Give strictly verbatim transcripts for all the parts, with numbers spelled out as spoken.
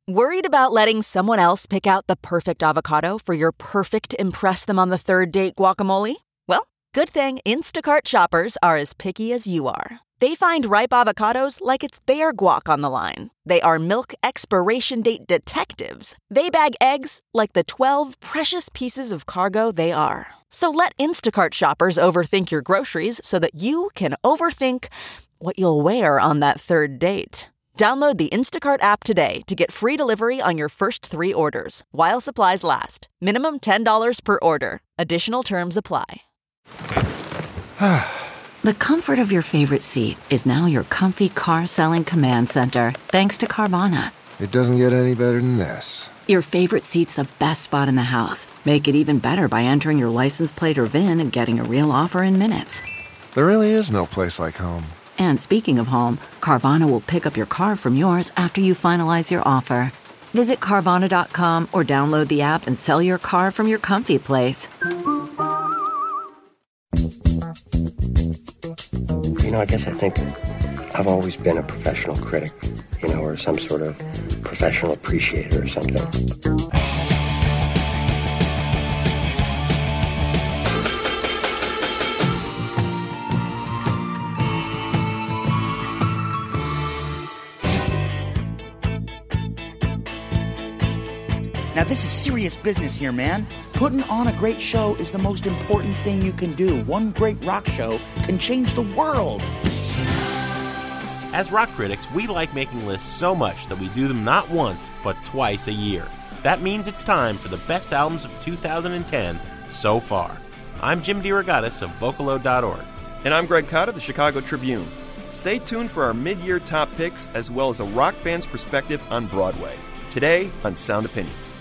Worried about letting someone else pick out the perfect avocado for your perfect impress them on the third date guacamole? Well, good thing Instacart shoppers are as picky as you are. They find ripe avocados like it's their guac on the line. They are milk expiration date detectives. They bag eggs like the twelve precious pieces of cargo they are. So let Instacart shoppers overthink your groceries so that you can overthink what you'll wear on that third date. Download the Instacart app today to get free delivery on your first three orders, while supplies last. Minimum ten dollars per order. Additional terms apply. The comfort of your favorite seat is now your comfy car-selling command center, thanks to Carvana. It doesn't get any better than this. Your favorite seat's the best spot in the house. Make it even better by entering your license plate or V I N and getting a real offer in minutes. There really is no place like home. And speaking of home, Carvana will pick up your car from yours after you finalize your offer. Visit Carvana dot com or download the app and sell your car from your comfy place. You know, I guess I think I've always been a professional critic, you know, or some sort of professional appreciator or something. Now, this is serious business here, man. Putting on a great show is the most important thing you can do. One great rock show can change the world. As rock critics, we like making lists so much that we do them not once, but twice a year. That means it's time for the best albums of two thousand ten so far. I'm Jim DeRogatis of Vocalo dot org. And I'm Greg Codd of the Chicago Tribune. Stay tuned for our mid-year top picks, as well as a rock fan's perspective on Broadway. Today on Sound Opinions.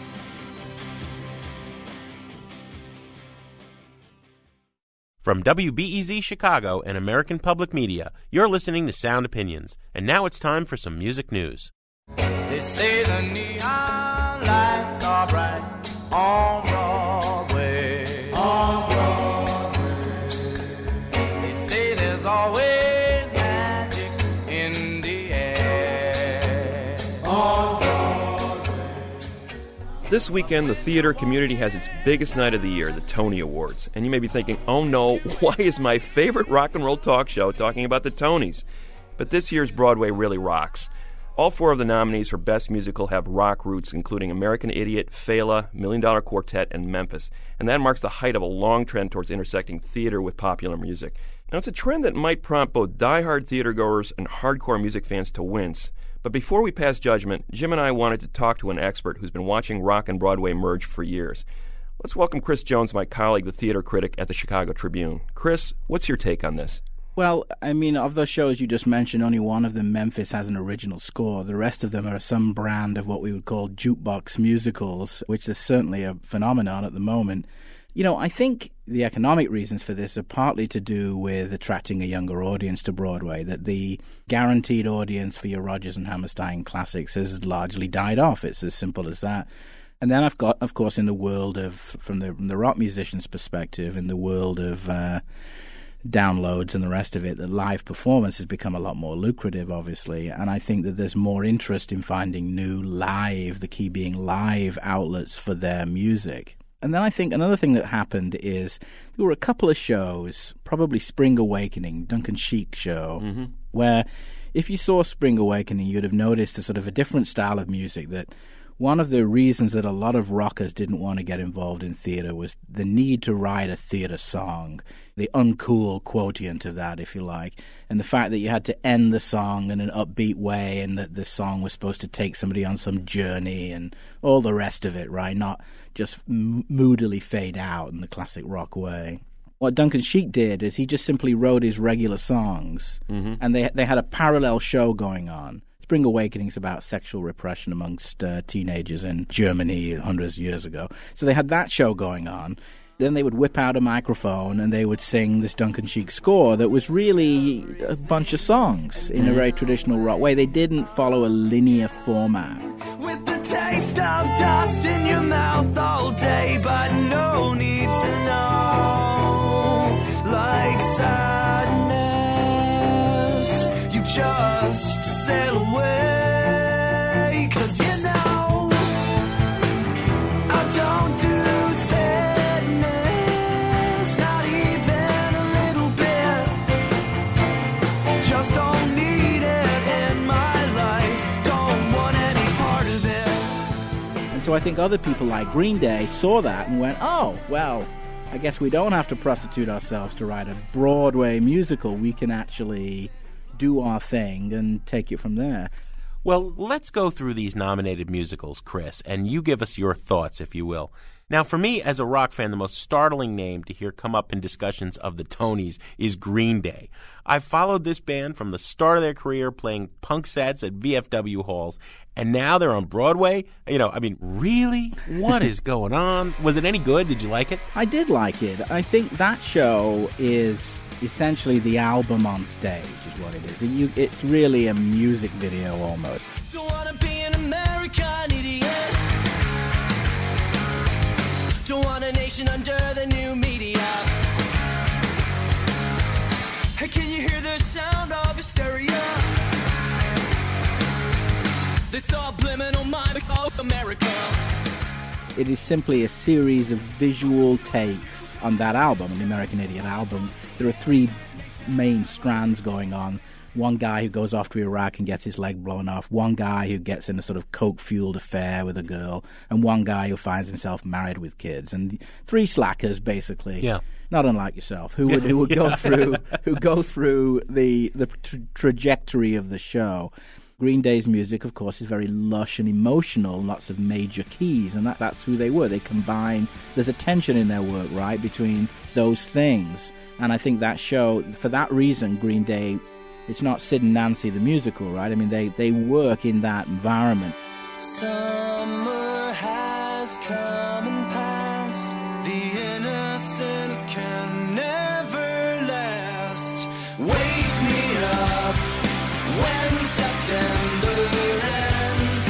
From W B E Z Chicago and American Public Media, you're listening to Sound Opinions. And now it's time for some music news. They say the neon lights are bright on Broadway. On Broadway. They say there's always magic in the air. On Broadway. This weekend, the theater community has its biggest night of the year, the Tony Awards. And you may be thinking, oh no, why is my favorite rock and roll talk show talking about the Tonys? But this year's Broadway really rocks. All four of the nominees for Best Musical have rock roots, including American Idiot, Fela, Million Dollar Quartet, and Memphis. And that marks the height of a long trend towards intersecting theater with popular music. Now, it's a trend that might prompt both diehard theatergoers and hardcore music fans to wince. But before we pass judgment, Jim and I wanted to talk to an expert who's been watching rock and Broadway merge for years. Let's welcome Chris Jones, my colleague, the theater critic at the Chicago Tribune. Chris, what's your take on this? Well, I mean, of those shows you just mentioned, only one of them, Memphis, has an original score. The rest of them are some brand of what we would call jukebox musicals, which is certainly a phenomenon at the moment. You know, I think the economic reasons for this are partly to do with attracting a younger audience to Broadway, that the guaranteed audience for your Rodgers and Hammerstein classics has largely died off. It's as simple as that. And then I've got, of course, in the world of, from the, from the rock musician's perspective, in the world of uh, downloads and the rest of it, that live performance has become a lot more lucrative, obviously. And I think that there's more interest in finding new live, the key being live outlets for their music. And then I think another thing that happened is there were a couple of shows, probably Spring Awakening, Duncan Sheik show, mm-hmm. where if you saw Spring Awakening, you'd have noticed a sort of a different style of music. That one of the reasons that a lot of rockers didn't want to get involved in theater was the need to write a theater song, the uncool quotient of that, if you like, and the fact that you had to end the song in an upbeat way and that the song was supposed to take somebody on some journey and all the rest of it, right? Not just moodily fade out in the classic rock way. What Duncan Sheik did is he just simply wrote his regular songs, mm-hmm. and they they had a parallel show going on. Spring Awakening is about sexual repression amongst uh, teenagers in Germany hundreds of years ago. So they had that show going on. Then they would whip out a microphone and they would sing this Duncan Sheik score that was really a bunch of songs in a very traditional rock way. They didn't follow a linear format. With the taste of dust in your mouth all day, but no need to know. Like sadness, you just sail away, 'cause you know And so I think other people like Green Day saw that and went, oh, well, I guess we don't have to prostitute ourselves to write a Broadway musical. We can actually do our thing and take it from there. Well, let's go through these nominated musicals, Chris, and you give us your thoughts, if you will. Now, for me, as a rock fan, the most startling name to hear come up in discussions of the Tonys is Green Day. I've followed this band from the start of their career playing punk sets at V F W halls, and now they're on Broadway. You know, I mean, really? What is going on? Was it any good? Did you like it? I did like it. I think that show is essentially the album on stage, is what it is. It, it's really a music video almost. Don't wanna be an American idiot. Don't want a nation under the new media. Hey, can you hear the sound of hysteria? They saw subliminal mind of America. It is simply a series of visual takes on that album, the American Idiot album. There are three main strands going on. One guy who goes off to Iraq and gets his leg blown off, one guy who gets in a sort of coke-fueled affair with a girl, and one guy who finds himself married with kids. And three slackers, basically, yeah. not unlike yourself, who would who would go through who go through the the tra- trajectory of the show. Green Day's music, of course, is very lush and emotional, lots of major keys, and that, that's who they were. They combine, there's a tension in their work, right, between those things. And I think that show, for that reason, Green Day, it's not Sid and Nancy the musical, right? I mean, they, they work in that environment. Summer has come and passed. The innocent can never last. Wake me up when September ends.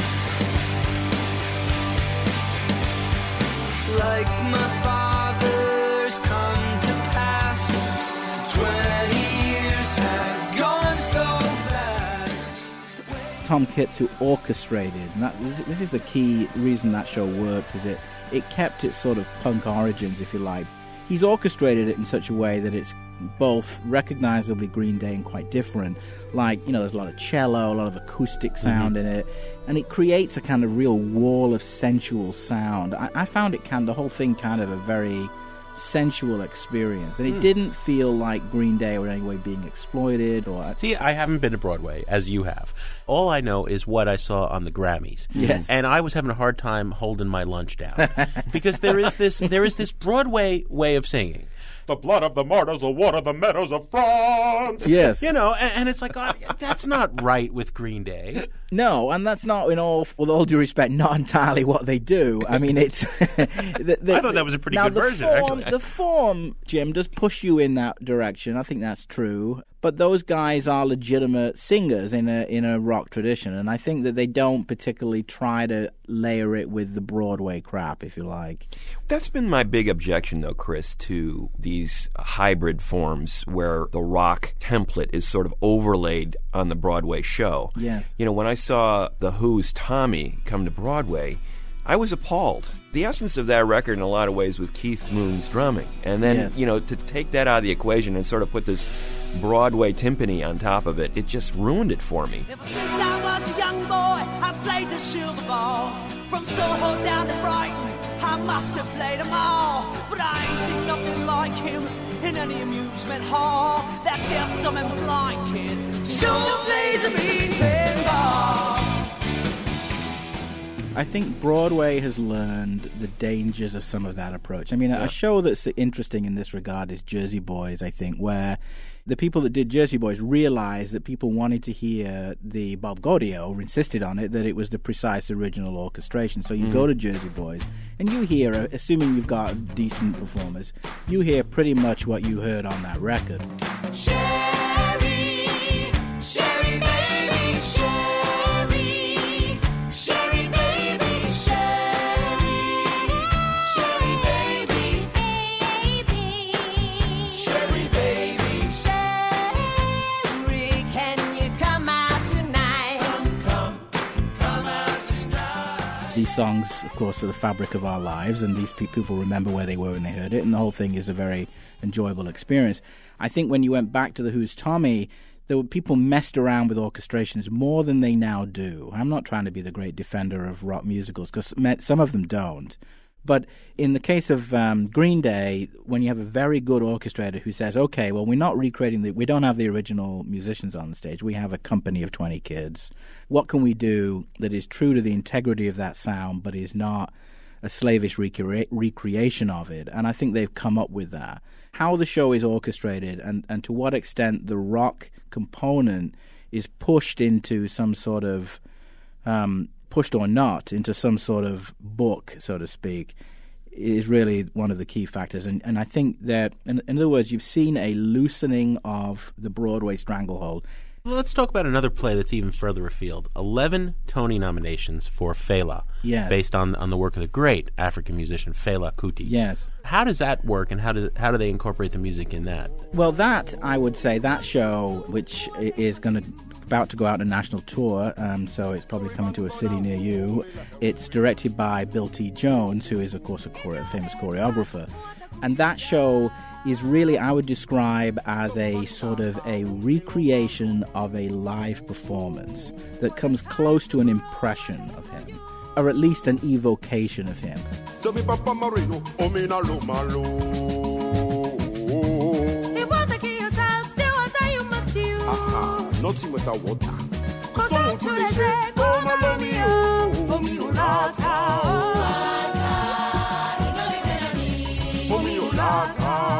Like my father's come to pass. Twenty years has gone so fast. Tom Kitts, who orchestrated, and that, this, this is the key reason that show works, is it, it kept its sort of punk origins, if you like. He's orchestrated it in such a way that it's both recognizably Green Day and quite different. Like, you know, there's a lot of cello, a lot of acoustic sound mm-hmm. in it, and it creates a kind of real wall of sensual sound. I, I found it kind of, the whole thing kind of a very sensual experience, and it mm. didn't feel like Green Day were in any way being exploited. Or See, I haven't been to Broadway, as you have. All I know is what I saw on the Grammys. Yes. And I was having a hard time holding my lunch down. Because there is this there is this Broadway way of singing. The blood of the martyrs will water the meadows of France. Yes. You know, and, and it's like, oh, that's not right with Green Day. No, and that's not, in all, with all due respect, not entirely what they do. I mean, it's... the, the, I thought that was a pretty now good the version, form, actually. The form, Jim, does push you in that direction. I think that's true. But those guys are legitimate singers in a in a rock tradition, and I think that they don't particularly try to layer it with the Broadway crap, if you like. That's been my big objection, though, Chris, to these hybrid forms where the rock template is sort of overlaid on the Broadway show. Yes. You know, when I saw The Who's Tommy come to Broadway, I was appalled. The essence of that record, in a lot of ways, was Keith Moon's drumming. And then, yes. you know, to take that out of the equation and sort of put this Broadway timpani on top of it, it just ruined it for me. Ever since I was a young boy, I played the silver ball. From Soho down to Brighton, I must have played them all. But I ain't seen nothing like him in any amusement hall. That deaf, dumb and blind kid sure plays a mean pinball. I think Broadway has learned the dangers of some of that approach. I mean, yeah. a show that's interesting in this regard is Jersey Boys, I think, where the people that did Jersey Boys realized that people wanted to hear the Bob Gaudio, or insisted on it, that it was the precise original orchestration. So you mm. go to Jersey Boys, and you hear, assuming you've got decent performers, you hear pretty much what you heard on that record. Sherry, Sherry, baby, Sherry, Sherry, baby, Sherry, Sherry, baby, baby, Sherry, baby, Sherry, can you come out tonight? Come, come, come out tonight. These songs, of course, are the fabric of our lives, and these pe- people remember where they were when they heard it, and the whole thing is a very enjoyable experience. I think when you went back to The Who's Tommy, there were people messed around with orchestrations more than they now do. I'm not trying to be the great defender of rock musicals, because some of them don't. But in the case of um, Green Day, when you have a very good orchestrator who says, okay, well, we're not recreating the, we don't have the original musicians on the stage. We have a company of twenty kids. What can we do that is true to the integrity of that sound, but is not a slavish recre- recreation of it? And I think they've come up with that. How the show is orchestrated and, and to what extent the rock component is pushed into some sort of... Um, pushed or not into some sort of book, so to speak, is really one of the key factors. And, and I think that, in, in other words, you've seen a loosening of the Broadway stranglehold. Well, let's talk about another play that's even further afield. Eleven Tony nominations for Fela, yes. based on on the work of the great African musician Fela Kuti. Yes. How does that work, and how do how do they incorporate the music in that? Well, that, I would say, that show, which is going to about to go out on a national tour, um, so it's probably coming to a city near you. It's directed by Bill T. Jones, who is, of course, a, chore- a famous choreographer. And that show is really, I would describe as a sort of a recreation of a live performance that comes close to an impression of him, or at least an evocation of him. Nothing without water. Cause I to the drag, oh, my Romeo, Romeo Lata. Romeo Lata.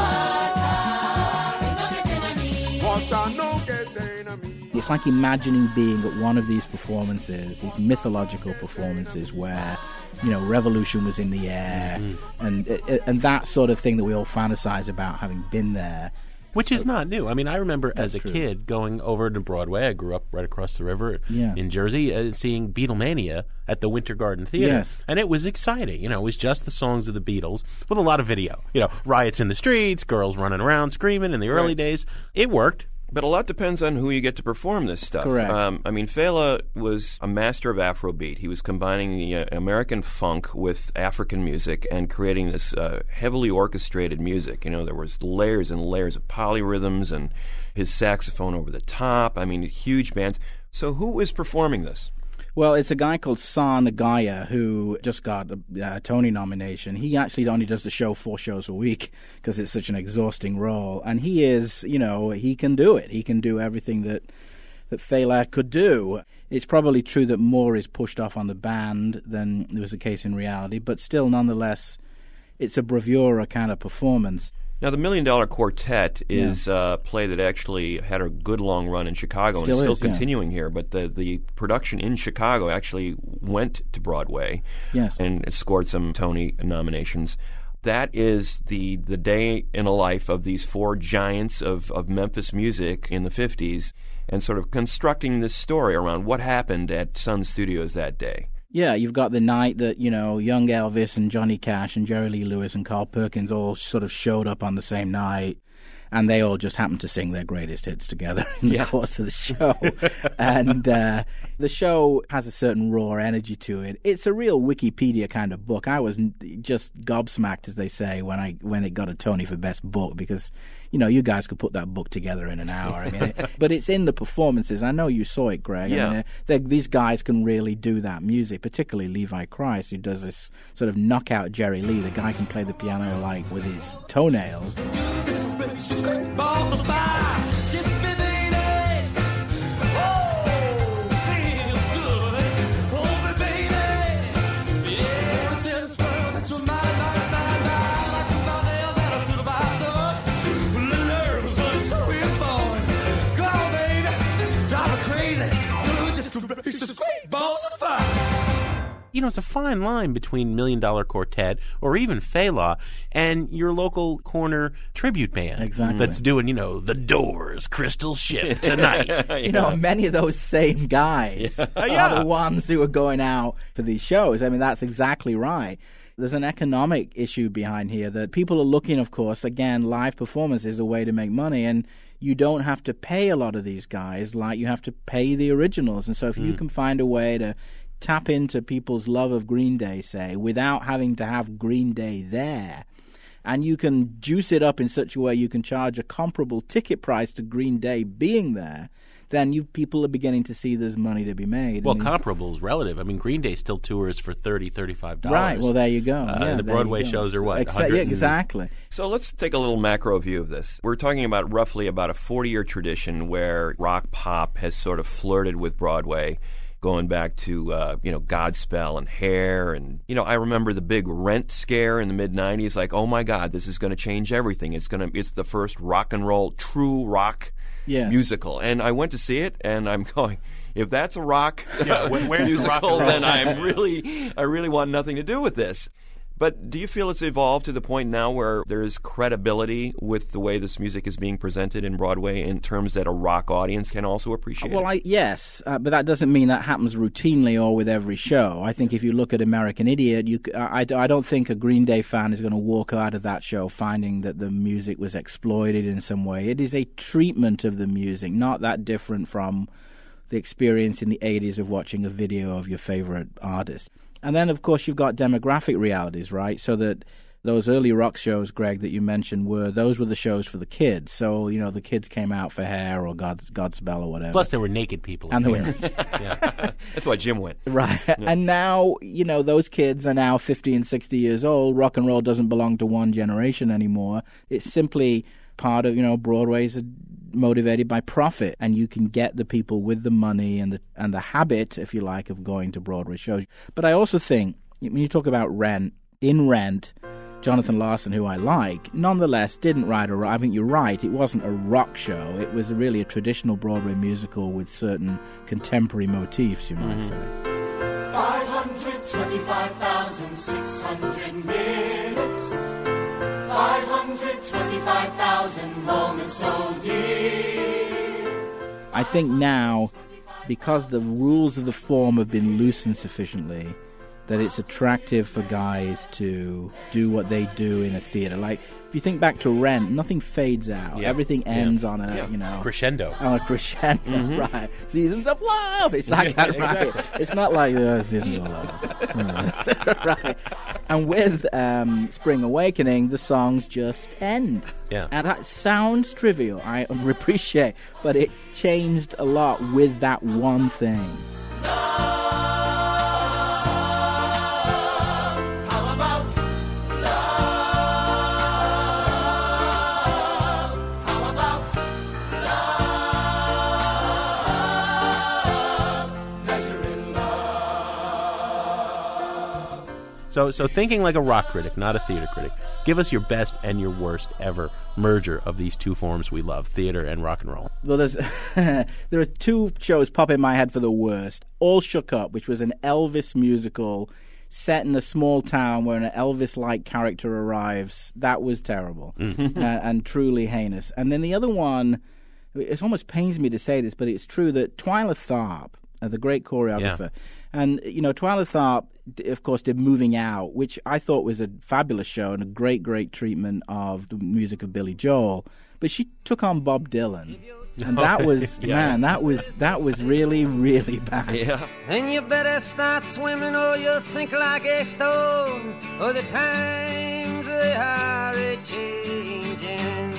Water no get enemy. It's like imagining being at one of these performances, these mythological performances where, you know, revolution was in the air, mm-hmm. and and that sort of thing that we all fantasize about having been there. Which is not new. I mean, I remember That's as a true. kid going over to Broadway. I grew up right across the river yeah. in Jersey, uh, seeing Beatlemania at the Winter Garden Theater. Yes. And it was exciting. You know, it was just the songs of the Beatles with a lot of video. You know, riots in the streets, girls running around screaming in the early Right. days. It worked. But a lot depends on who you get to perform this stuff. Correct. Um, I mean, Fela was a master of Afrobeat. He was combining the uh, American funk with African music and creating this uh, heavily orchestrated music. You know, there was layers and layers of polyrhythms and his saxophone over the top. I mean, huge bands. So who is performing this? Well, it's a guy called Sa Nagaya who just got a, a Tony nomination. He actually only does the show four shows a week because it's such an exhausting role. And he is, you know, he can do it. He can do everything that, that Fela could do. It's probably true that more is pushed off on the band than was the case in reality, but still, nonetheless, it's a bravura kind of performance. Now, the Million Dollar Quartet is yeah. a play that actually had a good long run in Chicago Still and is is, still yeah. continuing here. But the, the production in Chicago actually went to Broadway Yes. and it scored some Tony nominations. That is the the day in a life of these four giants of, of Memphis music in the fifties and sort of constructing this story around what happened at Sun Studios that day. Yeah, you've got the night that, you know, young Elvis and Johnny Cash and Jerry Lee Lewis and Carl Perkins all sort of showed up on the same night, and they all just happened to sing their greatest hits together in the Yeah. course of the show. And uh, the show has a certain raw energy to it. It's a real Wikipedia kind of book. I was n- just gobsmacked, as they say, when I when it got a Tony for Best Book, because, you know, you guys could put that book together in an hour. I mean, it, but it's in the performances. I know you saw it, Greg. Yeah. I mean, they, these guys can really do that music, particularly Levi Christ, who does this sort of knockout Jerry Lee. The guy can play the piano like with his toenails. Balls of fire, kiss me, baby. Oh, feels good. Hold me, baby. Yeah, tell this world that you're mine, mine, mine, mine. Like the nails out of the thoughts. Well, the nerves are so is fun. Come on, baby, drive me crazy. It's just great balls of fire. You know, it's a fine line between Million Dollar Quartet or even Fela and your local corner tribute band. Exactly. That's doing, you know, The Doors, Crystal Ship tonight. You know, many of those same guys Yeah. are Yeah. the ones who are going out for these shows. I mean, that's exactly right. There's an economic issue behind here that people are looking, of course, again, live performance is a way to make money, and you don't have to pay a lot of these guys like you have to pay the originals. And so if mm. you can find a way to tap into people's love of Green Day, say, without having to have Green Day there, and you can juice it up in such a way you can charge a comparable ticket price to Green Day being there, then you people are beginning to see there's money to be made. Well, I mean, comparable is relative. I mean, Green Day still tours for thirty dollars, thirty-five dollars. Right, well, there you go. Uh, yeah, and the Broadway shows are what? Exa- yeah, exactly. So let's take a little macro view of this. We're talking about roughly about a forty-year tradition where rock pop has sort of flirted with Broadway, going back to, uh, you know, Godspell and Hair. And, you know, I remember the big Rent scare in the mid nineties, like, oh, my God, this is going to change everything. It's going to, it's the first rock and roll, true rock yes. musical. And I went to see it, and I'm going, if that's a rock yeah, where's musical, the rock then I'm really, I really want nothing to do with this. But do you feel it's evolved to the point now where there is credibility with the way this music is being presented in Broadway in terms that a rock audience can also appreciate well, it? I, yes, uh, but that doesn't mean that happens routinely or with every show. I think if you look at American Idiot, you, I, I don't think a Green Day fan is going to walk out of that show finding that the music was exploited in some way. It is a treatment of the music, not that different from the experience in the eighties of watching a video of your favorite artist. And then, of course, you've got demographic realities, right? So that those early rock shows, Greg, that you mentioned, were those were the shows for the kids. So, you know, the kids came out for Hair or God's, Godspell or whatever. Plus, there were naked people. And in there there. were yeah. That's why Jim went. Right. Yeah. And now, you know, those kids are now fifty and sixty years old. Rock and roll doesn't belong to one generation anymore. It's simply part of, you know, Broadway's motivated by profit, and you can get the people with the money and the and the habit, if you like, of going to Broadway shows. But I also think, when you talk about Rent, in Rent, Jonathan Larson, who I like, nonetheless didn't write a rock. I mean, you're right, it wasn't a rock show. It was really a traditional Broadway musical with certain contemporary motifs, you might mm-hmm. say. five hundred twenty-five thousand six hundred minutes. five hundred twenty-five thousand moments so dear. I think now, because the rules of the form have been loosened sufficiently, that it's attractive for guys to do what they do in a theater. Like, if you think back to Rent, nothing fades out. Yeah. Everything ends yeah. on a, yeah. you know... Crescendo. On a crescendo, mm-hmm. right. Seasons of Love! It's that kind of, right. Exactly. It's not like, uh, Seasons of Love. Right. And with um, Spring Awakening, the songs just end. Yeah. And that sounds trivial, I appreciate, but it changed a lot with that one thing. So, so thinking like a rock critic, not a theater critic, give us your best and your worst ever merger of these two forms we love, theater and rock and roll. Well, there's there are two shows pop in my head for the worst. All Shook Up, which was an Elvis musical set in a small town where an Elvis-like character arrives. That was terrible mm-hmm. uh, and truly heinous. And then the other one, it almost pains me to say this, but it's true that Twyla Tharp, uh, the great choreographer, yeah. and, you know, Twyla Tharp, of course, did Moving Out, which I thought was a fabulous show and a great, great treatment of the music of Billy Joel. But she took on Bob Dylan, and that was, yeah. man, that was that was really, really bad. Yeah. And you better start swimming or you'll sink like a stone, or the times they are a-changing.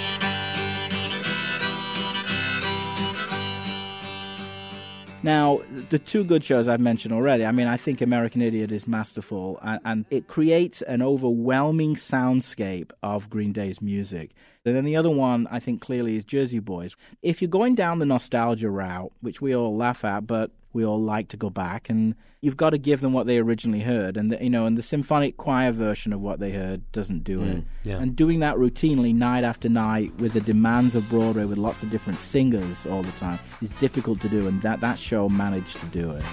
Now, the two good shows I've mentioned already, I mean, I think American Idiot is masterful, and, and it creates an overwhelming soundscape of Green Day's music. And then the other one, I think, clearly is Jersey Boys. If you're going down the nostalgia route, which we all laugh at, but we all like to go back, and you've got to give them what they originally heard. And, the, you know, and the symphonic choir version of what they heard doesn't do mm, it. Yeah. And doing that routinely, night after night, with the demands of Broadway, with lots of different singers all the time, is difficult to do, and that, that show managed to do it.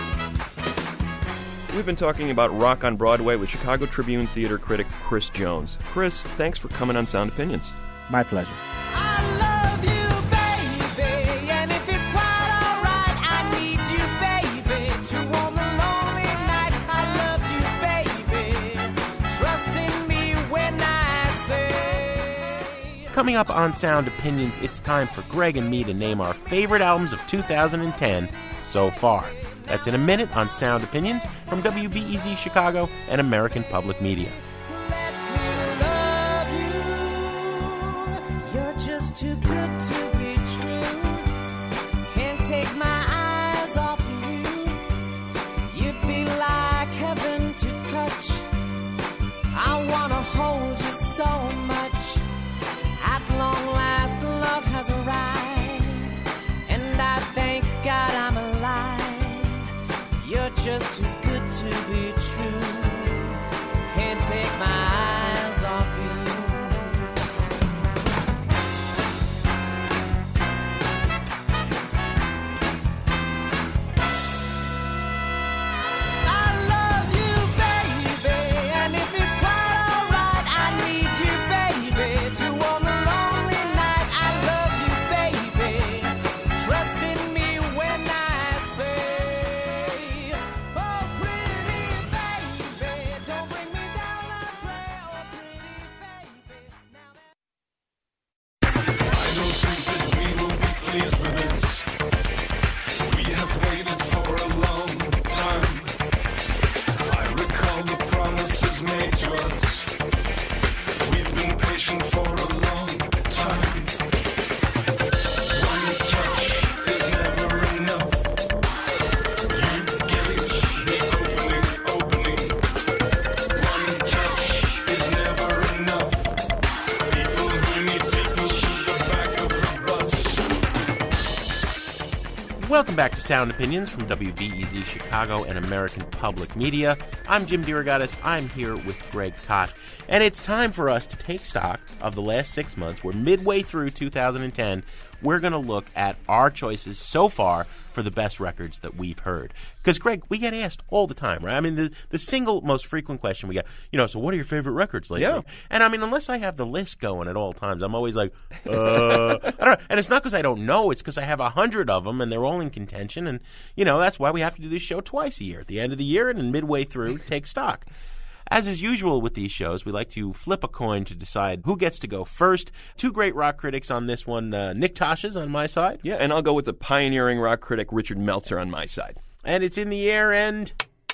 We've been talking about Rock on Broadway with Chicago Tribune theater critic Chris Jones. Chris, thanks for coming on Sound Opinions. My pleasure. I love you, baby, and if it's quite all right, I need you, baby, to warm the lonely night. I love you, baby, trust in me when I say. Coming up on Sound Opinions, it's time for Greg and me to name our favorite albums of two thousand ten so far. That's in a minute on Sound Opinions from W B E Z Chicago and American Public Media. Let me love too good to be true. Can't take my eyes off you. Welcome back to Sound Opinions from W B E Z Chicago and American Public Media. I'm Jim DeRogatis. I'm here with Greg Kot. And it's time for us to take stock of the last six months. We're midway through two thousand ten. We're going to look at our choices so far for the best records that we've heard. Because, Greg, we get asked all the time, right? I mean, the, the single most frequent question we get, you know, so what are your favorite records lately? Yeah. And, I mean, unless I have the list going at all times, I'm always like, uh, I don't know. And it's not because I don't know. It's because I have a hundred of them, and they're all in contention. And, you know, that's why we have to do this show twice a year, at the end of the year and then midway through, take stock. As is usual with these shows, we like to flip a coin to decide who gets to go first. Two great rock critics on this one, uh, Nick Tosches on my side. Yeah, and I'll go with the pioneering rock critic Richard Meltzer on my side. And it's in the air, and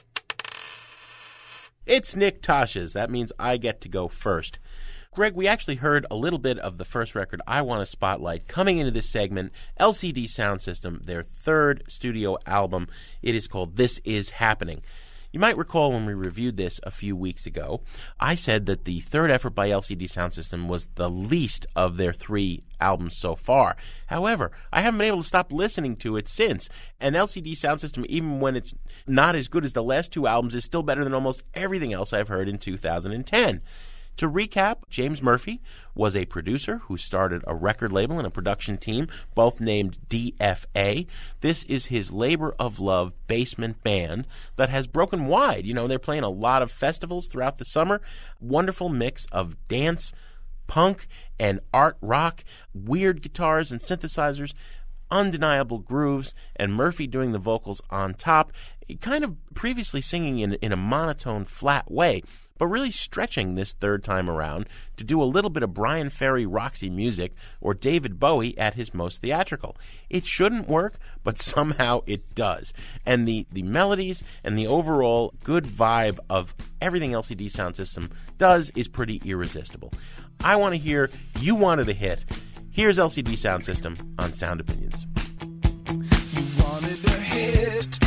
it's Nick Tosches. That means I get to go first. Greg, we actually heard a little bit of the first record I want to spotlight coming into this segment, L C D Soundsystem, their third studio album. It is called This Is Happening. You might recall when we reviewed this a few weeks ago, I said that the third effort by L C D Soundsystem was the least of their three albums so far. However, I haven't been able to stop listening to it since, and L C D Soundsystem, even when it's not as good as the last two albums, is still better than almost everything else I've heard in two thousand ten. To recap, James Murphy was a producer who started a record label and a production team, both named D F A. This is his labor of love basement band that has broken wide. You know, they're playing a lot of festivals throughout the summer. Wonderful mix of dance, punk, and art rock, weird guitars and synthesizers, undeniable grooves, and Murphy doing the vocals on top, kind of previously singing in, in a monotone, flat way, but really stretching this third time around to do a little bit of Brian Ferry Roxy music or David Bowie at his most theatrical. It shouldn't work, but somehow it does. And the, the melodies and the overall good vibe of everything L C D Soundsystem does is pretty irresistible. I want to hear You Wanted a Hit. Here's L C D Soundsystem on Sound Opinions. You wanted a hit,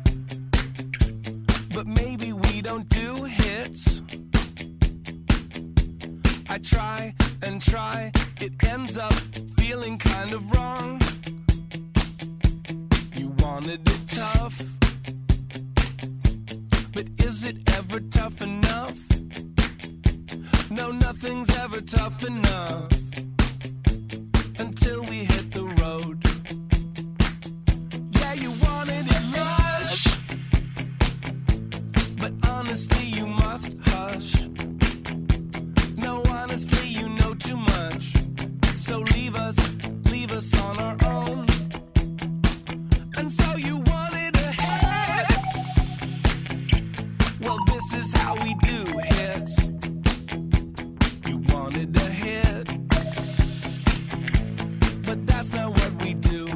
but maybe we don't do hits. I try and try, it ends up feeling kind of wrong. You wanted it tough, but is it ever tough enough? No, nothing's ever tough enough until we hit the road. Yeah, you wanted it lush, but honestly you must hush. No, honestly you know too much, so leave us, leave us on our own. And so you wanted a hit. Well, this is how we do hits. You wanted a hit, but that's not what we do.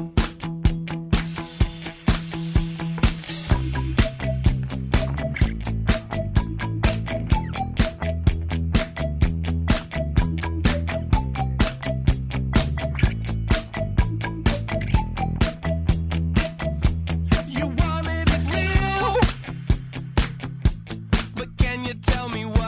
You wanted it real, but can you tell me what?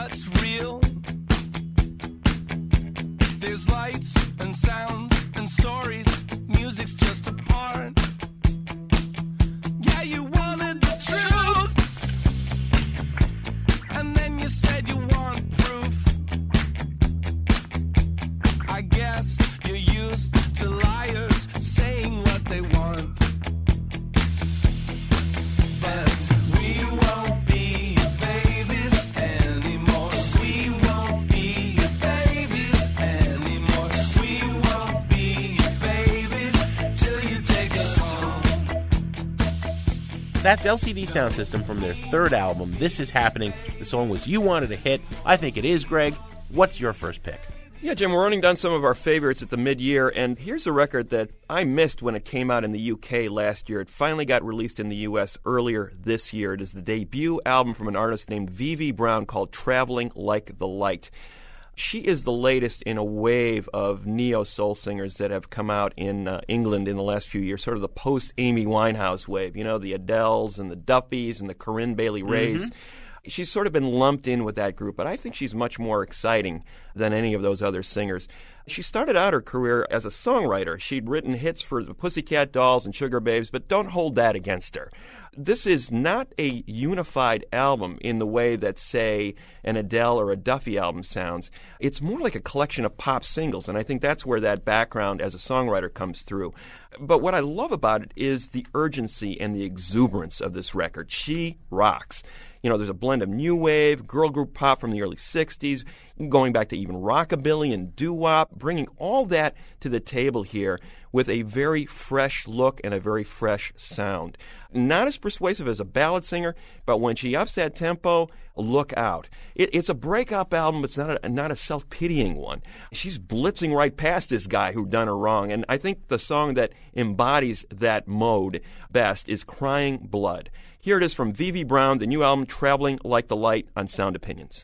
That's L C D Sound System from their third album, This Is Happening. The song was You Wanted a Hit. I think it is, Greg. What's your first pick? Yeah, Jim, we're running down some of our favorites at the mid-year, and here's a record that I missed when it came out in the U K last year. It finally got released in the U S earlier this year. It is the debut album from an artist named Vivi Brown called Traveling Like the Light. She is the latest in a wave of neo-soul singers that have come out in uh, England in the last few years, sort of the post-Amy Winehouse wave, you know, the Adeles and the Duffys and the Corinne Bailey Rays. Mm-hmm. She's sort of been lumped in with that group, but I think she's much more exciting than any of those other singers. She started out her career as a songwriter. She'd written hits for the Pussycat Dolls and Sugar Babes, but don't hold that against her. This is not a unified album in the way that, say, an Adele or a Duffy album sounds. It's more like a collection of pop singles, and I think that's where that background as a songwriter comes through. But what I love about it is the urgency and the exuberance of this record. She rocks. You know, there's a blend of new wave, girl group pop from the early sixties, going back to even rockabilly and doo-wop, bringing all that to the table here with a very fresh look and a very fresh sound. Not as persuasive as a ballad singer, but when she ups that tempo, look out. It, it's a breakup album, but it's not a, not a self-pitying one. She's blitzing right past this guy who done her wrong, and I think the song that embodies that mode best is Crying Blood. Here it is from Vivi Brown, the new album Traveling Like the Light on Sound Opinions.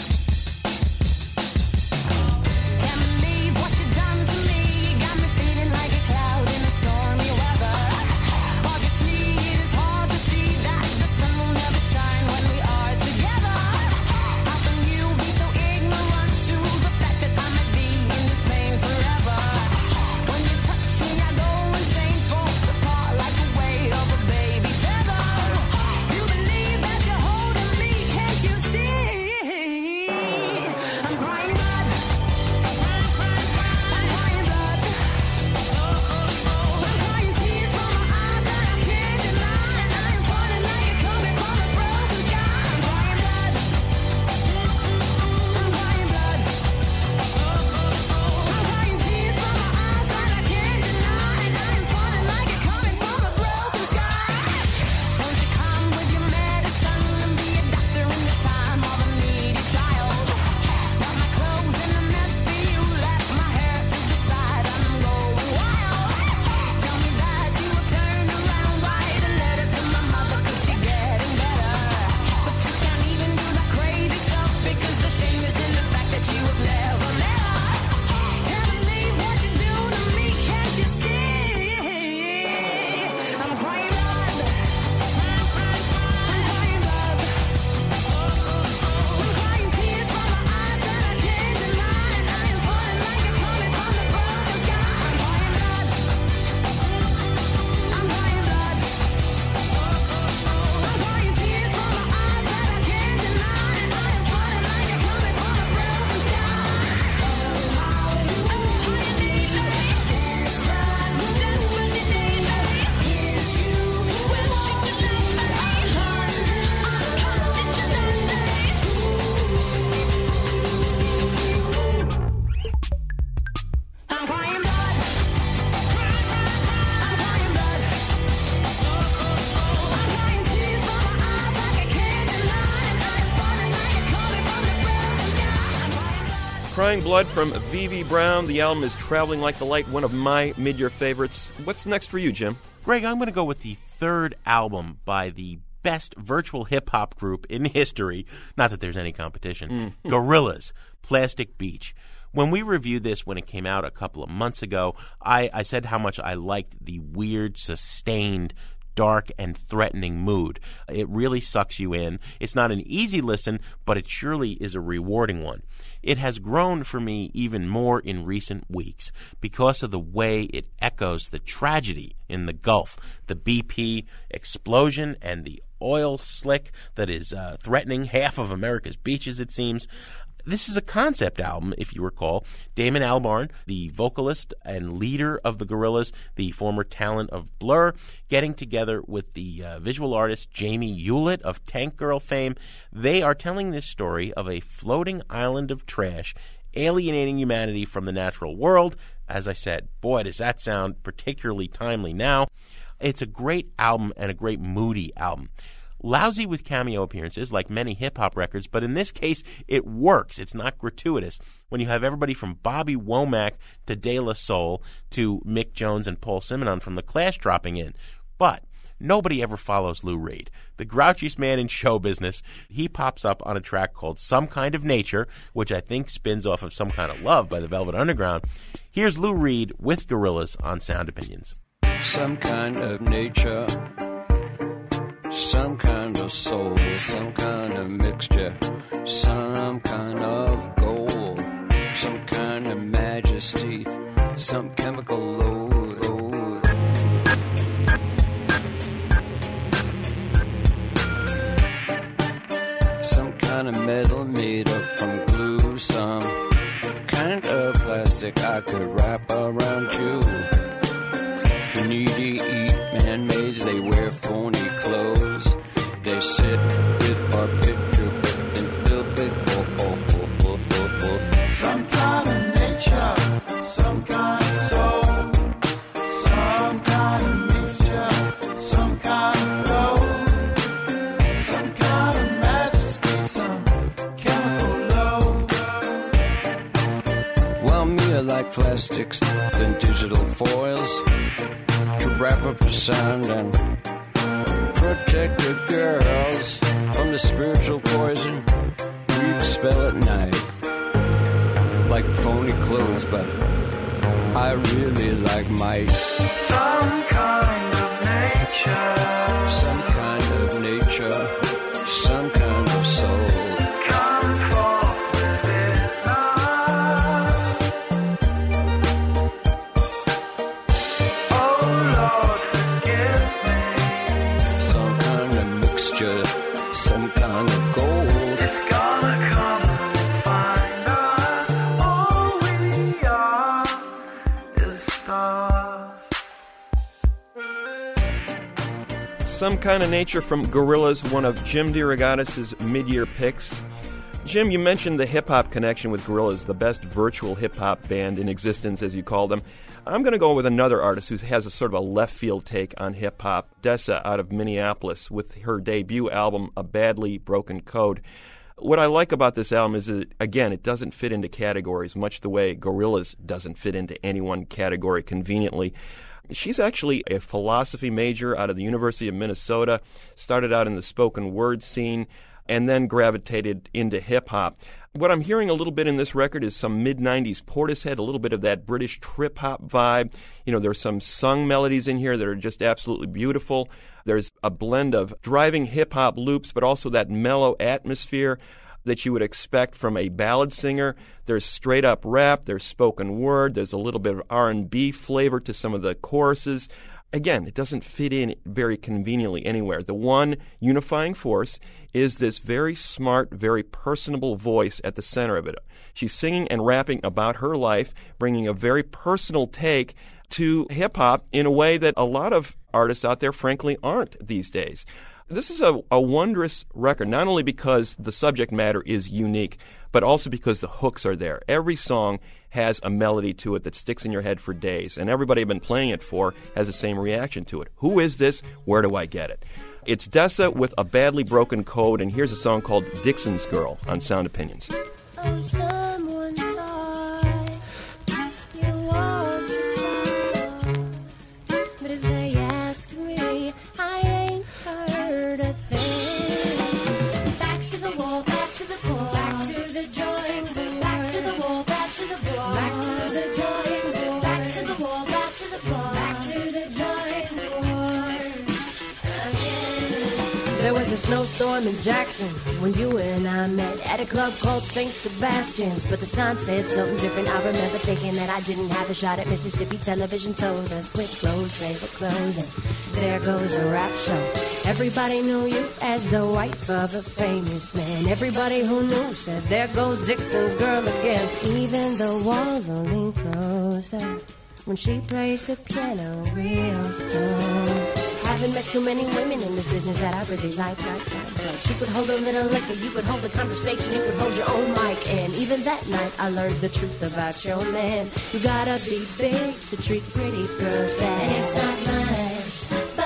Crying Blood from Vivi Brown. The album is Traveling Like the Light, one of my mid-year favorites. What's next for you, Jim? Greg, I'm going to go with the third album by the best virtual hip-hop group in history. Not that there's any competition. Mm. Gorillaz, Plastic Beach. When we reviewed this when it came out a couple of months ago, I, I said how much I liked the weird, sustained, dark and threatening mood. It really sucks you in. It's not an easy listen, but it surely is a rewarding one. It has grown for me even more in recent weeks because of the way it echoes the tragedy in the Gulf, the B P explosion and the oil slick that is uh, threatening half of America's beaches, it seems. This is a concept album, if you recall. Damon Albarn, the vocalist and leader of the Gorillaz, the former talent of Blur, getting together with the uh, visual artist Jamie Hewlett of Tank Girl fame. They are telling this story of a floating island of trash alienating humanity from the natural world. As I said, boy, does that sound particularly timely now. It's a great album and a great moody album. Lousy with cameo appearances, like many hip-hop records, but in this case, it works. It's not gratuitous. When you have everybody from Bobby Womack to De La Soul to Mick Jones and Paul Simonon from The Clash dropping in. But nobody ever follows Lou Reed. The grouchiest man in show business. He pops up on a track called Some Kind of Nature, which I think spins off of Some Kind of Love by the Velvet Underground. Here's Lou Reed with Gorillaz on Sound Opinions. Some kind of nature, some kind of soul, some kind of mixture, some kind of gold, some kind of majesty, some chemical load, load. Some kind of metal made up from glue, some kind of plastic I could wrap around you. The needy eat man-maids, they wear phony clothes. They sit with our picture book and build big oh, oh, oh, oh, oh, oh. Some kind of nature, some kind of soul, some kind of mixture, some kind of gold, some kind of majesty, some chemical load. Well, me, I like plastics than digital foils to wrap up the sound and protect the girls from the spiritual poison we expel at night. Like phony clothes, but I really like mice. Some kind of nature, some kind of nature, some kind of soul. Come forth with it now. Oh Lord, forgive me. Some kind of mixture, some kind of gold. It's gonna come and find us. All we are is stars. Some Kind of Nature from Gorillaz, one of Jim DeRogatis' mid-year picks. Jim, you mentioned the hip-hop connection with Gorillaz, the best virtual hip-hop band in existence, as you call them. I'm going to go with another artist who has a sort of a left-field take on hip-hop, Dessa out of Minneapolis, with her debut album, A Badly Broken Code. What I like about this album is that, again, it doesn't fit into categories, much the way Gorillaz doesn't fit into any one category conveniently. She's actually a philosophy major out of the University of Minnesota, started out in the spoken word scene, and then gravitated into hip-hop. What I'm hearing a little bit in this record is some mid-nineties Portishead, a little bit of that British trip-hop vibe. You know, there's some sung melodies in here that are just absolutely beautiful. There's a blend of driving hip-hop loops, but also that mellow atmosphere that you would expect from a ballad singer. There's straight-up rap, there's spoken word, there's a little bit of R and B flavor to some of the choruses. Again, it doesn't fit in very conveniently anywhere. The one unifying force is this very smart, very personable voice at the center of it. She's singing and rapping about her life, bringing a very personal take to hip-hop in a way that a lot of artists out there, frankly, aren't these days. This is a, a wondrous record, not only because the subject matter is unique, but also because the hooks are there. Every song has a melody to it that sticks in your head for days, and everybody I've been playing it for has the same reaction to it. Who is this? Where do I get it? It's Dessa with A Badly Broken Code, and here's a song called Dixon's Girl on Sound Opinions. Oh, someone thought you was to talk, but if they ask me, I ain't heard a thing. Back to the wall, back to the wall, back to the drawing board, back to the wall, back to the wall, back to the drawing board, back to the wall, back to the wall, back to the drawing board again. There was a snowstorm in Jackson when you and I met at a club called Saint Sebastian's, but the sign said something different. I remember thinking that I didn't have a shot at Mississippi. Television told us which roads they were closing. There goes a rap show. Everybody knew you as the wife of a famous man. Everybody who knew said, there goes Dixon's girl again. Even the walls will lean closer when she plays the piano real slow. Haven't met too many women in this business that I really like, like that girl. She could hold a little liquor, you could hold the conversation, you could hold your own mic. And even that night I learned the truth about your man. You gotta be big to treat pretty girls bad. And it's not much,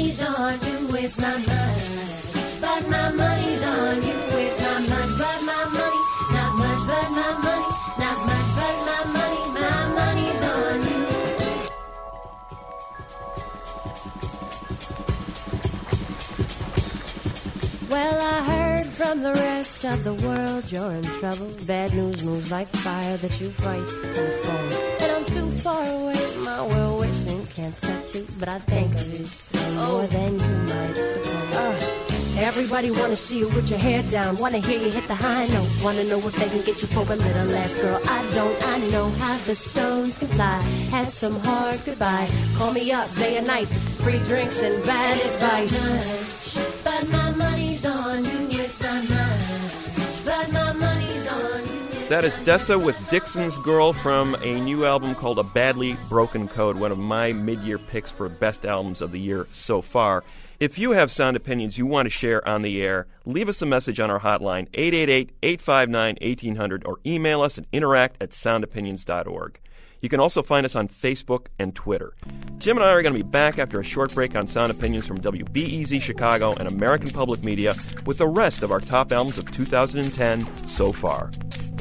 money's on you, it's not much. But my money's on you, it's not much. But my money, not much. But my money, not much. But my money, my money's on you. Well, I heard from the rest of the world you're in trouble. Bad news moves like fire that you fight on the phone. And I'm too far away, my well wishing can't touch you, but I think of you still more than you might suppose. Uh, everybody wanna see you with your hair down, wanna hear you hit the high note, wanna know if they can get you for a little less. Girl, I don't, I know how the stones can fly. Had some hard goodbyes, call me up day and night, free drinks and bad advice. Much, but my money's on you, it's not much. But my money's on you. That is Dessa with Dixon's Girl from a new album called A Badly Broken Code, one of my mid-year picks for best albums of the year so far. If you have sound opinions you want to share on the air, leave us a message on our hotline, eight eight eight, eight five nine, one eight hundred, or email us at interact at sound opinions dot org. You can also find us on Facebook and Twitter. Jim and I are going to be back after a short break on Sound Opinions from W B E Z Chicago and American Public Media with the rest of our top albums of two thousand ten so far.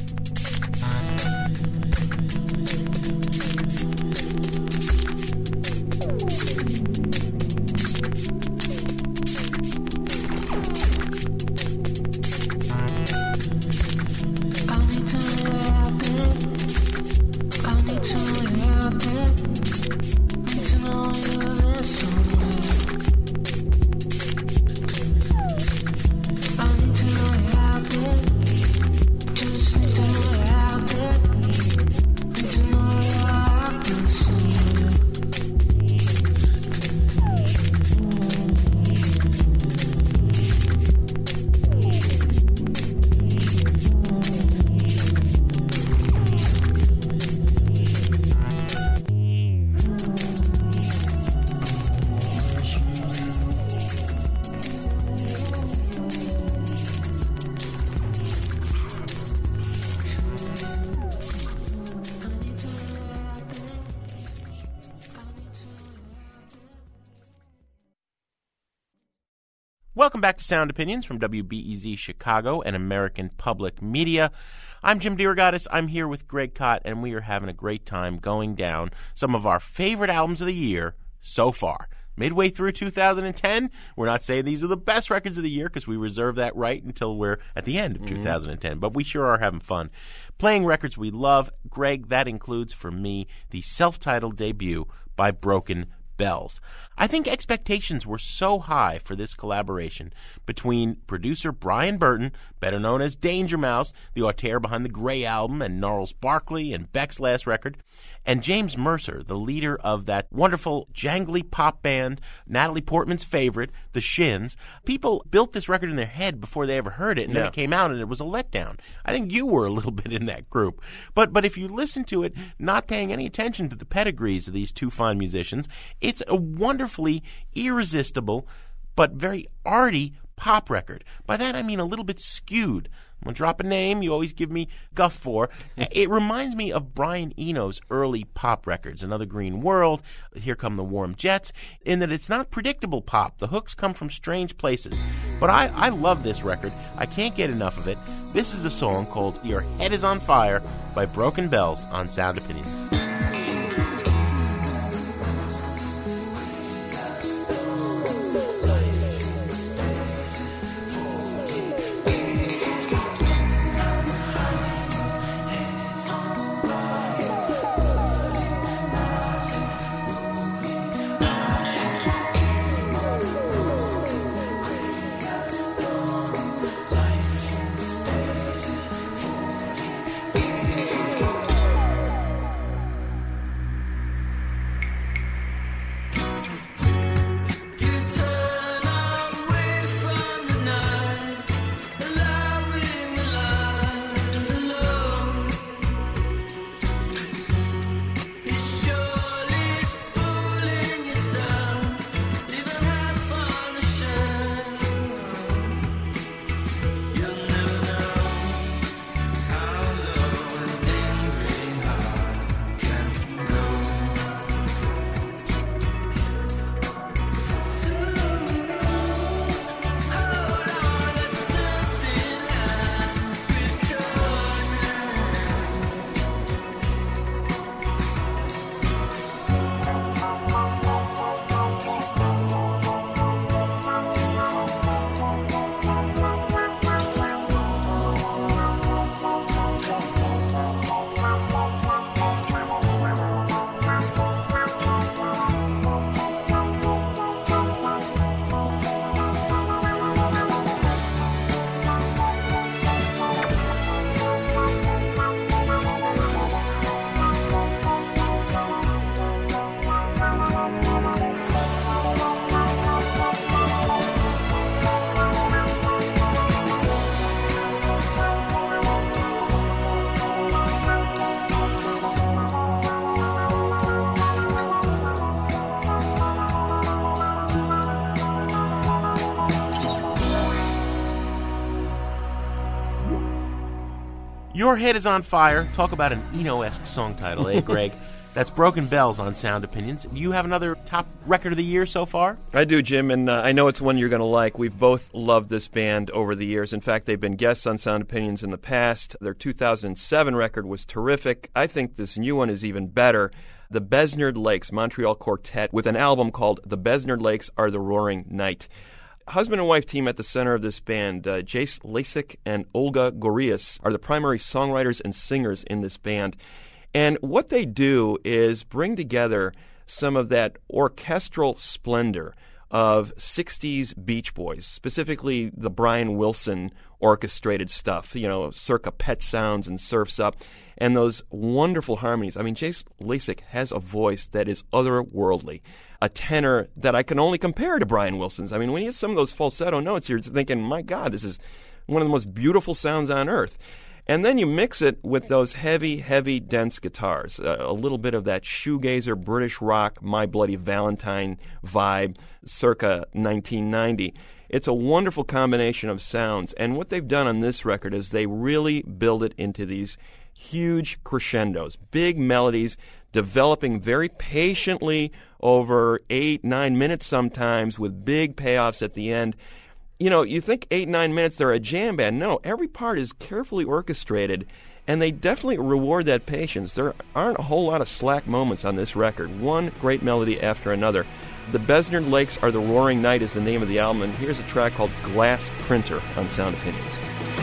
Welcome back to Sound Opinions from W B E Z Chicago and American Public Media. I'm Jim DeRogatis. I'm here with Greg Kot, and we are having a great time going down some of our favorite albums of the year so far. Midway through two thousand ten, we're not saying these are the best records of the year because we reserve that right until we're at the end of mm-hmm. two thousand ten, but we sure are having fun. Playing records we love. Greg, that includes for me the self-titled debut by Broken Bells. I think expectations were so high for this collaboration between producer Brian Burton, better known as Danger Mouse, the auteur behind the Grey Album and Gnarls Barkley and Beck's last record, and James Mercer, the leader of that wonderful jangly pop band, Natalie Portman's favorite, The Shins. People built this record in their head before they ever heard it, and yeah. then it came out and it was a letdown. I think you were a little bit in that group. But but if you listen to it, not paying any attention to the pedigrees of these two fine musicians, it's a wonderfully irresistible but very arty pop record. By that I mean a little bit skewed. I'm going to drop a name you always give me guff for. It reminds me of Brian Eno's early pop records, Another Green World, Here Come the Warm Jets, in that it's not predictable pop. The hooks come from strange places. But I, I love this record. I can't get enough of it. This is a song called Your Head is on Fire by Broken Bells on Sound Opinions. Your Head is on Fire. Talk about an Eno-esque song title, eh, Greg? That's Broken Bells on Sound Opinions. Do you have another top record of the year so far? I do, Jim, and uh, I know it's one you're going to like. We've both loved this band over the years. In fact, they've been guests on Sound Opinions in the past. Their two thousand seven record was terrific. I think this new one is even better. The Besnard Lakes Montreal Quartet with an album called The Besnard Lakes Are the Roaring Night. Husband and wife team at the center of this band, uh, Jace Lasik and Olga Gorias, are the primary songwriters and singers in this band. And what they do is bring together some of that orchestral splendor of sixties Beach Boys, specifically the Brian Wilson orchestrated stuff, you know, circa Pet Sounds and Surf's Up, and those wonderful harmonies. I mean, Jace Lasik has a voice that is otherworldly, a tenor that I can only compare to Brian Wilson's. I mean, when you have some of those falsetto notes, you're thinking, my God, this is one of the most beautiful sounds on earth. And then you mix it with those heavy, heavy, dense guitars, uh, a little bit of that shoegazer, British rock, My Bloody Valentine vibe, circa nineteen ninety. It's a wonderful combination of sounds, and what they've done on this record is they really build it into these huge crescendos, big melodies, developing very patiently over eight, nine minutes sometimes, with big payoffs at the end. You know, you think eight, nine minutes, they're a jam band. No, every part is carefully orchestrated, and they definitely reward that patience. There aren't a whole lot of slack moments on this record. One great melody after another. The Besnard Lakes Are the Roaring Night is the name of the album, and here's a track called Glass Printer on Sound Opinions.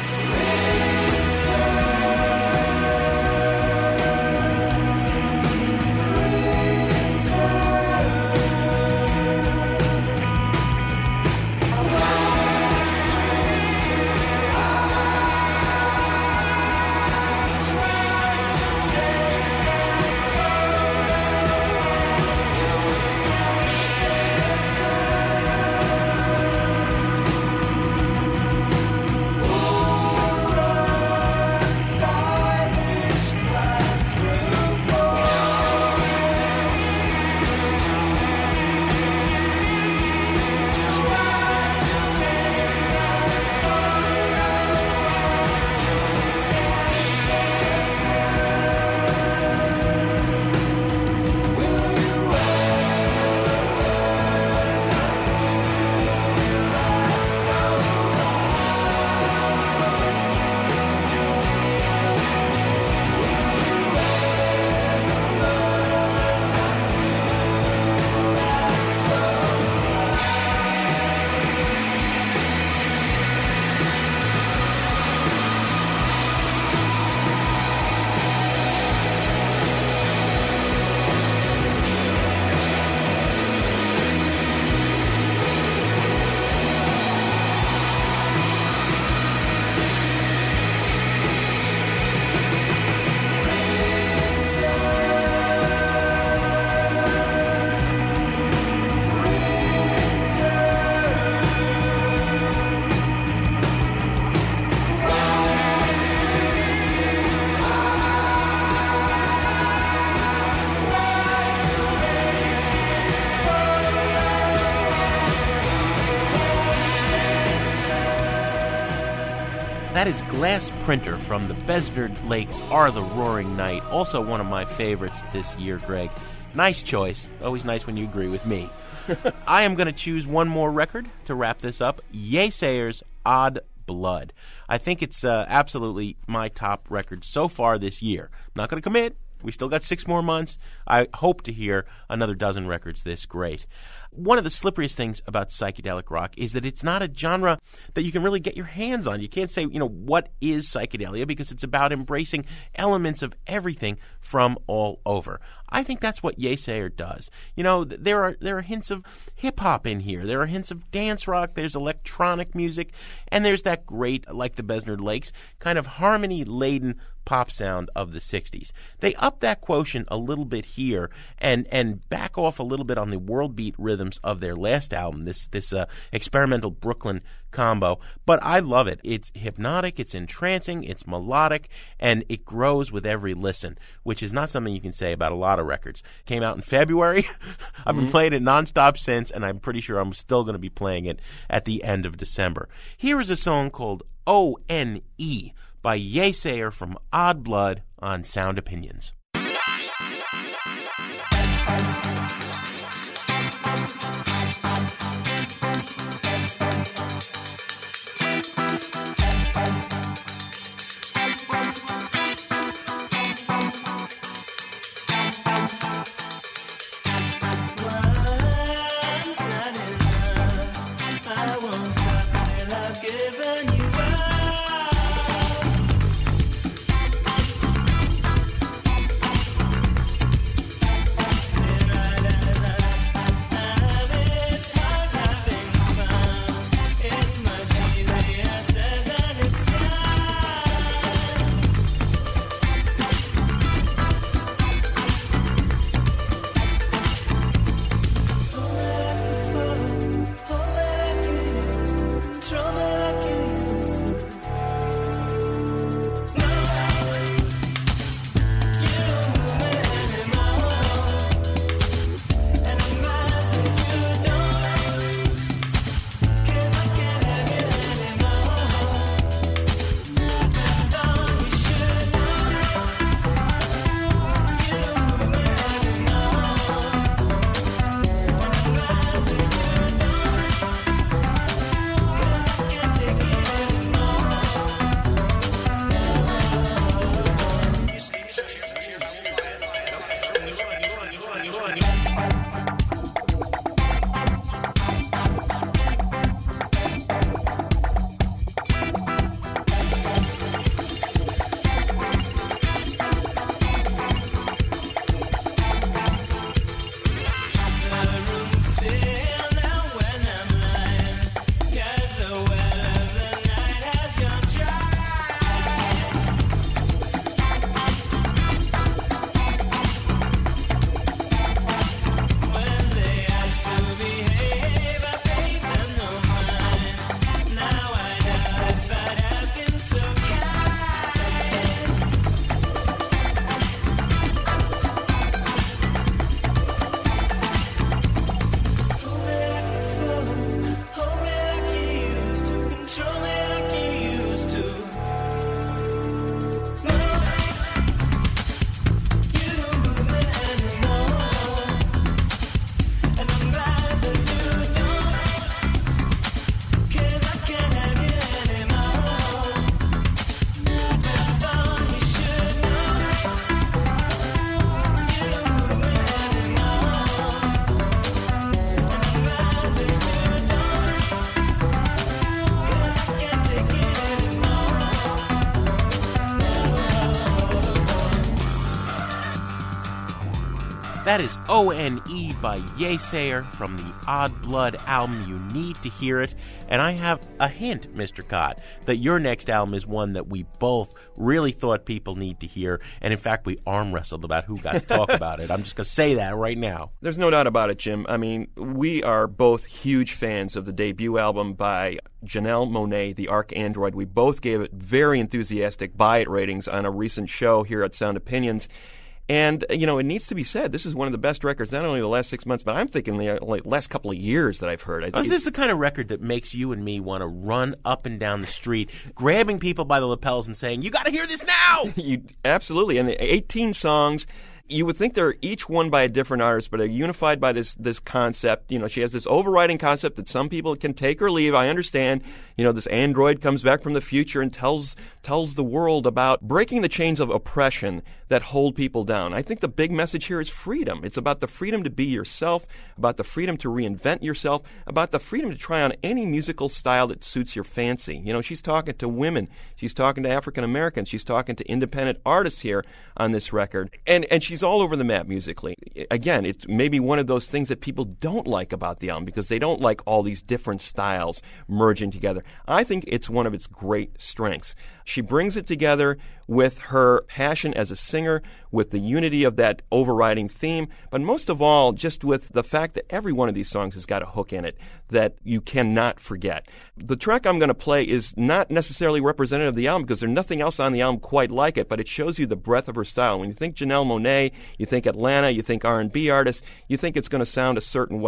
That is Glass Printer from the Besnard Lakes Are the Roaring Night. Also one of my favorites this year, Greg. Nice choice. Always nice when you agree with me. I am going to choose one more record to wrap this up. Yeasayers' Odd Blood. I think it's uh, absolutely my top record so far this year. I'm not going to commit. We still got six more months. I hope to hear another dozen records this great. One of the slipperiest things about psychedelic rock is that it's not a genre that you can really get your hands on. You can't say, you know, what is psychedelia, because it's about embracing elements of everything from all over. I think that's what Yeasayer does. You know, there are there are hints of hip-hop in here. There are hints of dance rock. There's electronic music. And there's that great, like the Besnard Lakes, kind of harmony-laden pop sound of the sixties. They up that quotient a little bit here and and back off a little bit on the world beat rhythms of their last album, this this uh, experimental Brooklyn combo. But I love it. It's hypnotic, it's entrancing, it's melodic, and it grows with every listen, which is not something you can say about a lot of records. Came out in February. I've been mm-hmm. playing it nonstop since, and I'm pretty sure I'm still going to be playing it at the end of December. Here is a song called O N E by Yesayer from Odd Blood on Sound Opinions. That is O N E by Yesayer from the Odd Blood album. You need to hear it. And I have a hint, Mister Cott, that your next album is one that we both really thought people need to hear. And in fact, we arm wrestled about who got to talk about it. I'm just going to say that right now. There's no doubt about it, Jim. I mean, we are both huge fans of the debut album by Janelle Monáe, The ArchAndroid. We both gave it very enthusiastic buy-it ratings on a recent show here at Sound Opinions. And, you know, it needs to be said, this is one of the best records, not only the last six months, but I'm thinking the like, last couple of years that I've heard. Oh, this is the kind of record that makes you and me want to run up and down the street, grabbing people by the lapels and saying, you got to hear this now! you, absolutely. And eighteen songs. You would think they're each one by a different artist, but they're unified by this this concept. You know, she has this overriding concept that some people can take or leave. I understand. You know, this android comes back from the future and tells tells the world about breaking the chains of oppression that hold people down. I think the big message here is freedom. It's about the freedom to be yourself, about the freedom to reinvent yourself, about the freedom to try on any musical style that suits your fancy. You know, she's talking to women. She's talking to African Americans. She's talking to independent artists here on this record. And and she's all over the map musically. Again, it's maybe one of those things that people don't like about the album because they don't like all these different styles merging together. I think it's one of its great strengths. She brings it together with her passion as a singer, with the unity of that overriding theme, but most of all, just with the fact that every one of these songs has got a hook in it that you cannot forget. The track I'm going to play is not necessarily representative of the album because there's nothing else on the album quite like it, but it shows you the breadth of her style. When you think Janelle Monáe, you think Atlanta, you think R and B artist, you think it's going to sound a certain way.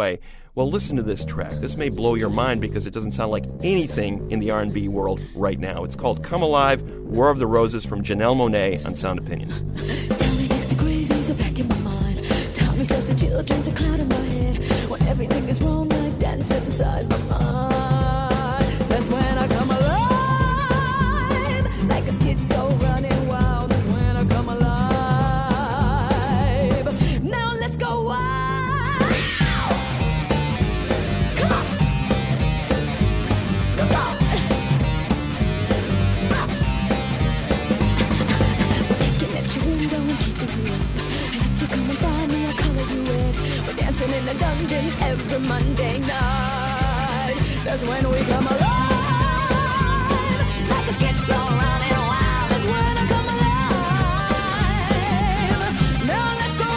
Well, listen to this track. This may blow your mind because it doesn't sound like anything in the R and B world right now. It's called Come Alive, War of the Roses from Janelle Monáe on Sound Opinions. Tell me these degrees are back in my mind. Tell me says the children's a cloud in my head. When everything is wrong, like dancing inside my mind. That's when I come alive, like a kid so running wild. That's when I come alive. Now let's go wild. Come on, go go. Looking at your window and keeping you up. And if you're coming by me, I'll color you in. We're dancing in a dungeon every Monday night. That's when we come alive, like a schizo running wild. That's when I come alive. Now let's go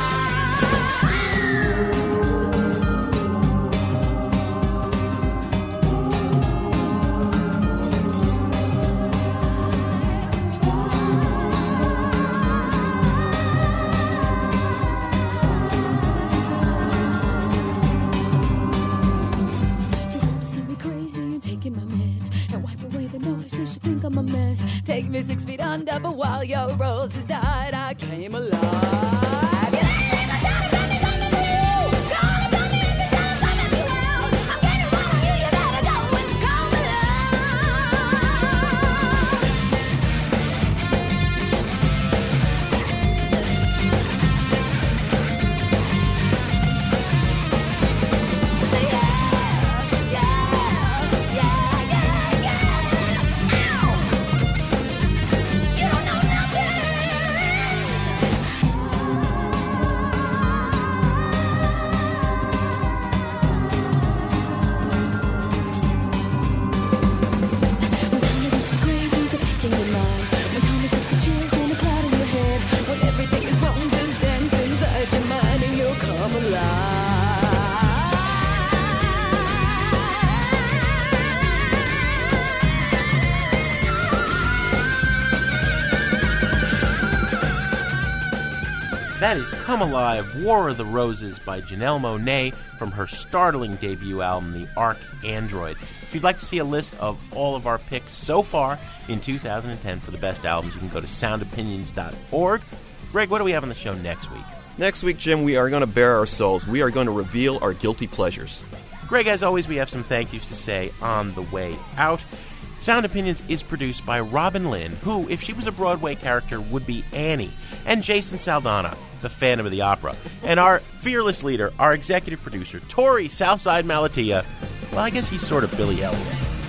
I'm a mess. Take me six feet under, but while your roses died, I came alive. That is Come Alive, War of the Roses by Janelle Monáe from her startling debut album, The Arc Android. If you'd like to see a list of all of our picks so far in two thousand ten for the best albums, you can go to sound opinions dot org. Greg, what do we have on the show next week? Next week, Jim, we are going to bare our souls. We are going to reveal our guilty pleasures. Greg, as always, we have some thank yous to say on the way out. Sound Opinions is produced by Robin Lynn, who, if she was a Broadway character, would be Annie, and Jason Saldana, the Phantom of the Opera. And our fearless leader, our executive producer, Tori Southside Malatia, well, I guess he's sort of Billy Elliot.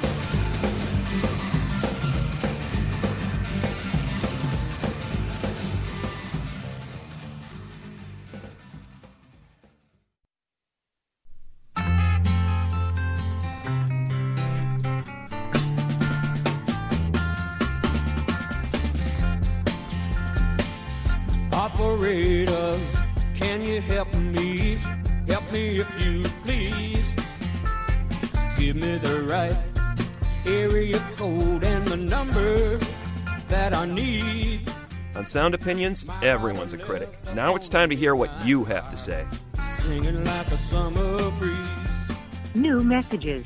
Operator, can you help me? Help me if you please. Give me the right area code and the number that I need. On Sound Opinions, everyone's a critic. Now it's time to hear what you have to say. Singing like a summer breeze. New messages.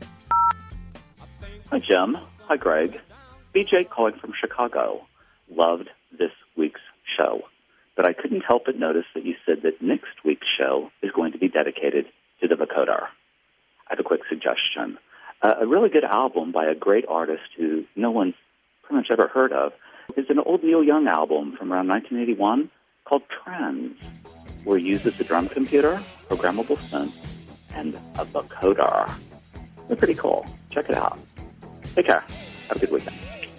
Hi, Jim. Hi, Greg. B J calling from Chicago. Loved this week's show. But I couldn't help but notice that you said that next week's show is going to be dedicated to the vocoder. I have a quick suggestion. Uh, a really good album by a great artist who no one's pretty much ever heard of is an old Neil Young album from around nineteen eighty-one called Trends, where he uses a drum computer, programmable synth, and a vocoder. They're pretty cool. Check it out. Take care. Have a good weekend.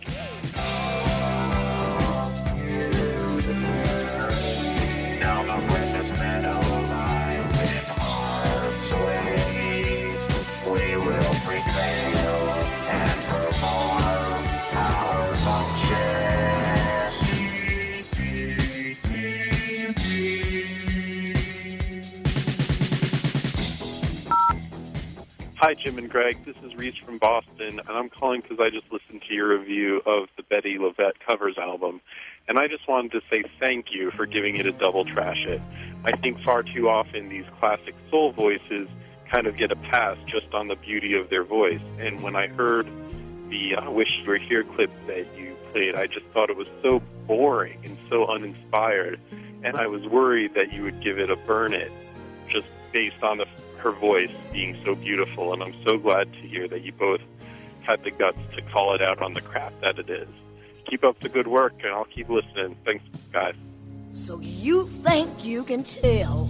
Now the precious meadow lies in harm's way. We will prevail and perform our function. C C T V. Hi, Jim and Greg. This is Reese from Boston, and I'm calling because I just listened to your review of the Betty LaVette covers album, and I just wanted to say thank you for giving it a double trash it. I think far too often these classic soul voices kind of get a pass just on the beauty of their voice, and when I heard the uh, Wish You Were Here clip that you played, I just thought it was so boring and so uninspired, and I was worried that you would give it a burn it just based on the her voice being so beautiful, and I'm so glad to hear that you both had the guts to call it out on the crap that it is. Keep up the good work, and I'll keep listening. Thanks, guys. So you think you can tell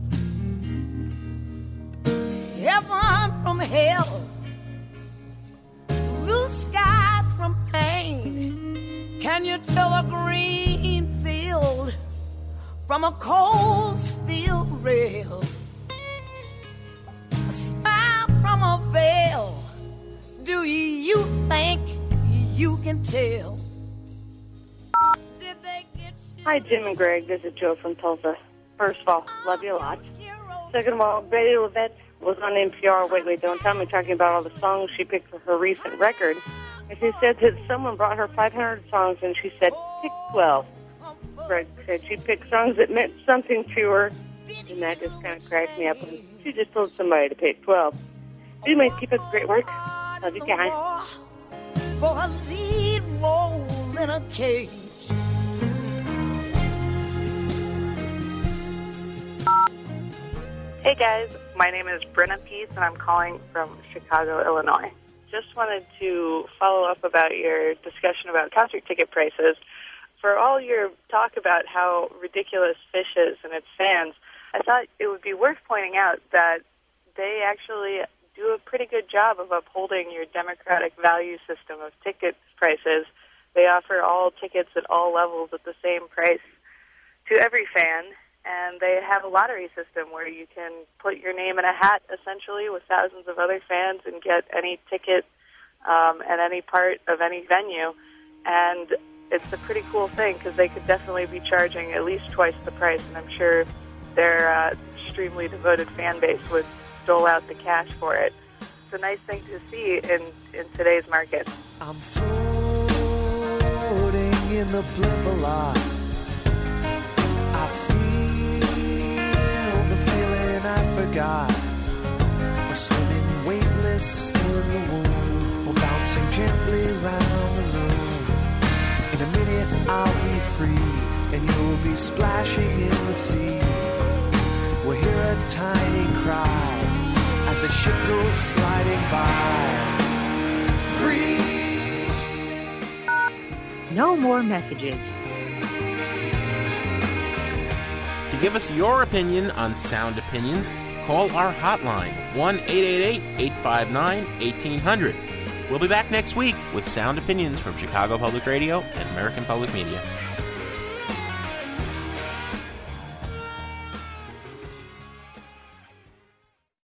heaven from hell, blue skies from pain? Can you tell a green field from a cold steel rail? From a veil, do you think you can tell? Did they get you? Hi, Jim and Greg. This is Joe from Tulsa. First of all, love you a lot. Second of all, Betty LaVette was on N P R. Wait, wait, don't tell me, talking about all the songs she picked for her recent record. And she said that someone brought her five hundred songs, and she said, pick twelve. Greg said she picked songs that meant something to her, and that just kind of cracked me up. She just told somebody to pick twelve. Anyway, keep up the great work. Love you guys. For a lead role in a cage. Hey guys, my name is Brenna Peace, and I'm calling from Chicago, Illinois. Just wanted to follow up about your discussion about concert ticket prices. For all your talk about how ridiculous Phish is and its fans, I thought it would be worth pointing out that they actually do a pretty good job of upholding your democratic value system of ticket prices. They offer all tickets at all levels at the same price to every fan, and they have a lottery system where you can put your name in a hat, essentially, with thousands of other fans and get any ticket um, at any part of any venue. And it's a pretty cool thing because they could definitely be charging at least twice the price, and I'm sure their uh, extremely devoted fan base would dole out the cash for it. It's a nice thing to see in, in today's market. I'm floating in the blimp a lot. I feel the feeling I forgot. We're swimming weightless in the womb. We're bouncing gently round the room. In a minute I'll be free, and you'll be splashing in the sea. We'll hear a tiny cry as the ship goes sliding by. Free. No more messages. To give us your opinion on Sound Opinions, call our hotline, one eight eight eight, eight five nine, one eight zero zero. We'll be back next week with Sound Opinions from Chicago Public Radio and American Public Media.